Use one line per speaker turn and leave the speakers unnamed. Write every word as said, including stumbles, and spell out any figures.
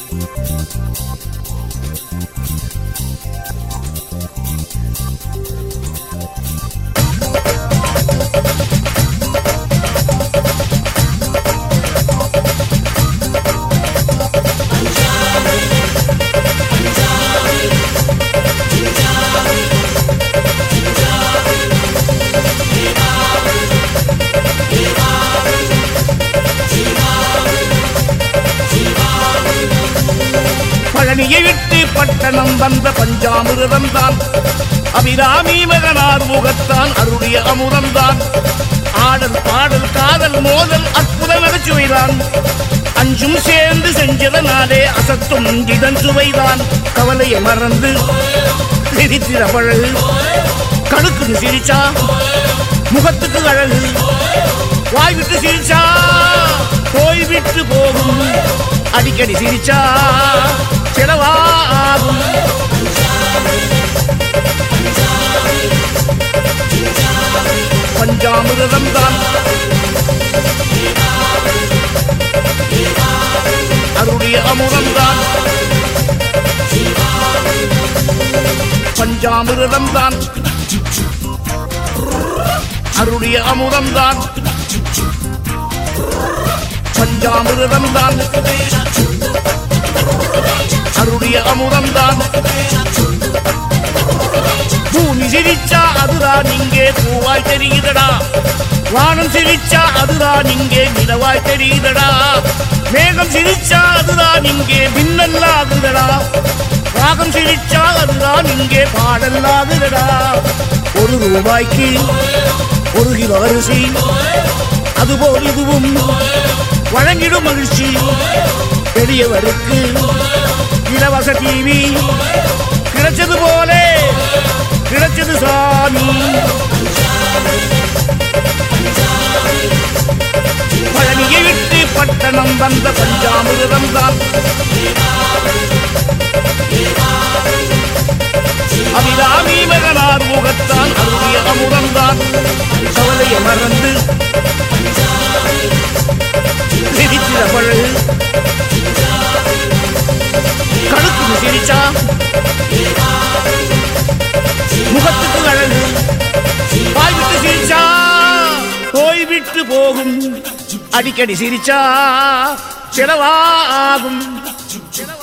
பழனியை விட்டு பட்டணம் வந்த பஞ்சாமிர்தம் தான், அபிராமி மகனார் முகத்தான் அருளிய அமுதம் தான். ஆடல் பாடல் காதல் மோதல் அற்புத நகைச்சுவைதான், அஞ்சும் சேர்ந்து செஞ்சதனாலே அசத்தும் இதன் சுவைதான். கவலையை மறந்து சிரித்திர பழகு, கடுக்குன்னு சிரிச்சா முகத்துக்கு அழகு, வாய் விட்டு சிரிச்சா போய் விட்டு போகும், அடிக்கடி சிரிச்சா செலவாகும். பஞ்சாமிர்தம் தான் அருளிய அமுதம் தான், பஞ்சாமிர்தம் தான் அருளிய அமுதம் தான், பஞ்சாமிர்தம் தான் அருளிய அமுதம் தான். பூமி சிரிச்சா அதுதான் இங்கே பூவாய் தெரியுதடா, வானம் சிரிச்சா அதுதான் இங்கே நிலவாய் தெரியுதடா, மேகம் சிரிச்சா அதுதான் இங்கே மின்னல்லாகுதடா, ராகம் சிரிச்சா அதுதான் இங்கே பாடல்லாகுதடா. ஒரு ரூபாய்க்கு ஒரு கிலோ அரிசி, அதுபோல் இதுவும் வழங்கிடும் மகிழ்ச்சி. பெரியவருக்கு இலவச டிவி கிடைச்சது போல கிடைச்சது சாமி. பழனியை விட்டு பட்டணம் வந்த பஞ்சாமிர்தம் தான், அபிராமி மகனார் முகத்தான் அருளிய அமுதம் தான். கவலையை மறந்து சிரித்திர பழகு, கடுக்குன்னு சிரிச்சா முகத்துக்கு அழகு, வாய் விட்டு சிரிச்சா போய் விட்டு போகும், அடிக்கடி சிரிச்சா செலவாகும்.